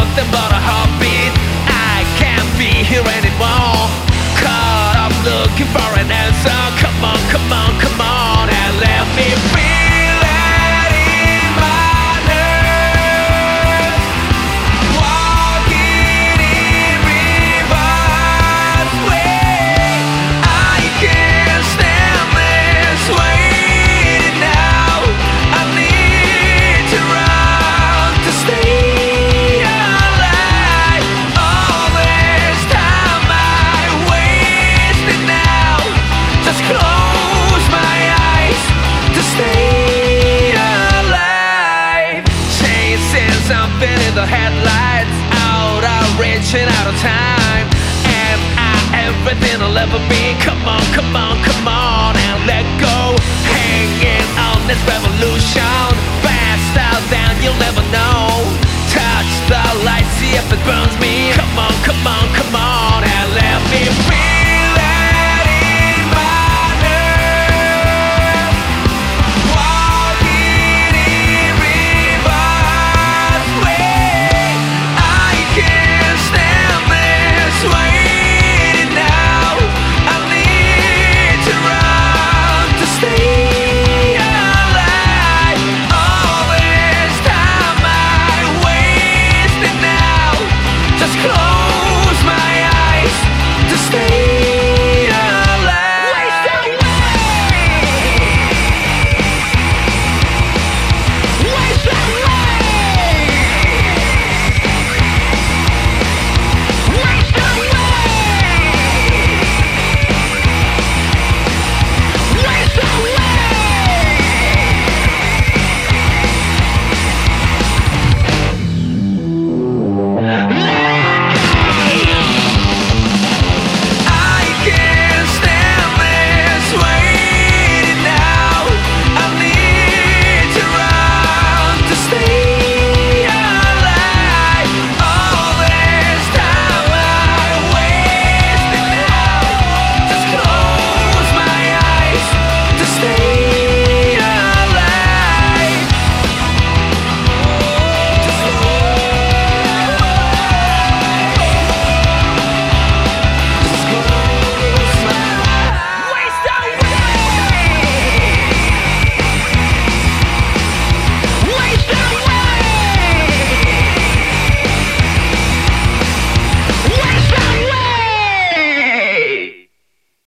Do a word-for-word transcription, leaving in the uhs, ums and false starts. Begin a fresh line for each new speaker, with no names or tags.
nothing but a heartbeat. I can't be here anymore. Caught up looking for an answer. Come on, come on, come on, and let me feel it in my nerves. Walking in reverse way. I can't stand this waiting now. I need to run to stay alive. All this time I wasted now. Just close my eyes to stay alive. Chasing something in the headlights, out of reach and out of time. Am I everything I'll ever be? Come on, come on, come on, and let go. Hanging on this revolution, faster than you'll never know. Touch the light, see if it burns me